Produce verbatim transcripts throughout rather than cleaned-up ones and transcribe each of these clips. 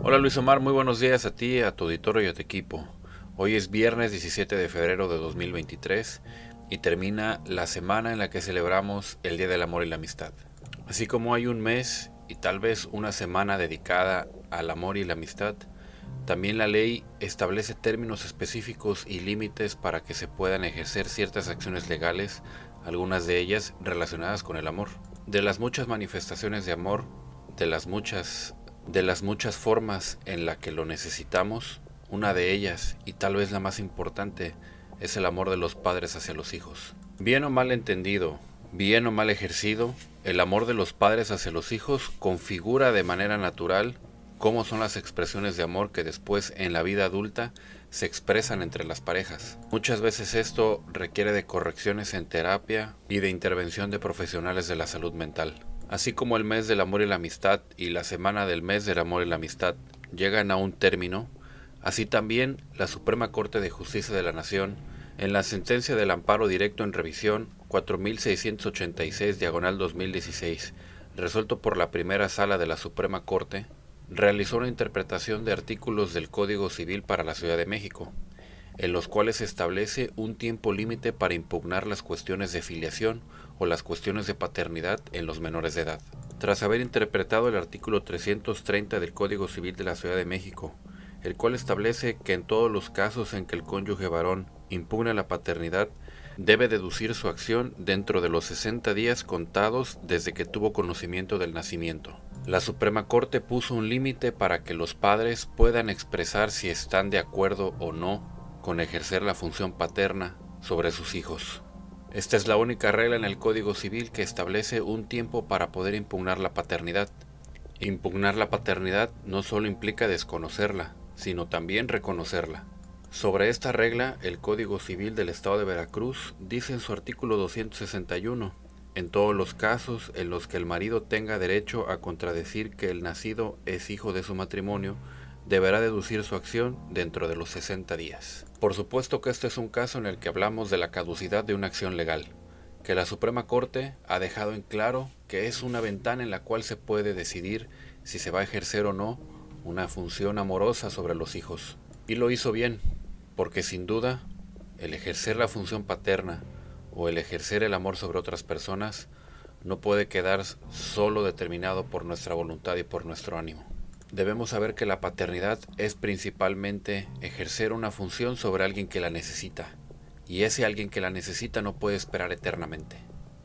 Hola Luis Omar, muy buenos días a ti, a tu auditorio y a tu equipo. Hoy es viernes diecisiete de febrero de dos mil veintitrés y termina la semana en la que celebramos el Día del Amor y la Amistad. Así como hay un mes y tal vez una semana dedicada al amor y la amistad, también la ley establece términos específicos y límites para que se puedan ejercer ciertas acciones legales, algunas de ellas relacionadas con el amor. De las muchas manifestaciones de amor, de las muchas de las muchas formas en la que lo necesitamos, una de ellas, y tal vez la más importante, es el amor de los padres hacia los hijos. Bien o mal entendido, bien o mal ejercido, el amor de los padres hacia los hijos configura de manera natural cómo son las expresiones de amor que después en la vida adulta se expresan entre las parejas. Muchas veces esto requiere de correcciones en terapia y de intervención de profesionales de la salud mental. Así como el mes del amor y la amistad y la semana del mes del amor y la amistad llegan a un término, así también la Suprema Corte de Justicia de la Nación, en la sentencia del amparo directo en revisión cuatro mil seiscientos ochenta y seis diagonal dos mil dieciséis, resuelto por la primera sala de la Suprema Corte, realizó una interpretación de artículos del Código Civil para la Ciudad de México, en los cuales se establece un tiempo límite para impugnar las cuestiones de filiación o las cuestiones de paternidad en los menores de edad. Tras haber interpretado el artículo trescientos treinta del Código Civil de la Ciudad de México, el cual establece que en todos los casos en que el cónyuge varón impugna la paternidad, debe deducir su acción dentro de los sesenta días contados desde que tuvo conocimiento del nacimiento. La Suprema Corte puso un límite para que los padres puedan expresar si están de acuerdo o no con ejercer la función paterna sobre sus hijos. Esta es la única regla en el Código Civil que establece un tiempo para poder impugnar la paternidad. Impugnar la paternidad no solo implica desconocerla, sino también reconocerla. Sobre esta regla, el Código Civil del Estado de Veracruz dice en su artículo doscientos sesenta y uno, en todos los casos en los que el marido tenga derecho a contradecir que el nacido es hijo de su matrimonio, deberá deducir su acción dentro de los sesenta días. Por supuesto que este es un caso en el que hablamos de la caducidad de una acción legal, que la Suprema Corte ha dejado en claro que es una ventana en la cual se puede decidir si se va a ejercer o no una función amorosa sobre los hijos. Y lo hizo bien, porque sin duda, el ejercer la función paterna o el ejercer el amor sobre otras personas no puede quedar solo determinado por nuestra voluntad y por nuestro ánimo. Debemos saber que la paternidad es principalmente ejercer una función sobre alguien que la necesita, y ese alguien que la necesita no puede esperar eternamente.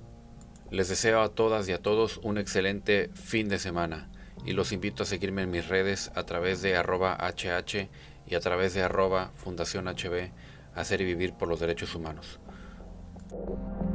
Les deseo a todas y a todos un excelente fin de semana, y los invito a seguirme en mis redes a través de arroba hh y a través de arroba fundación hb, hacer y vivir por los derechos humanos.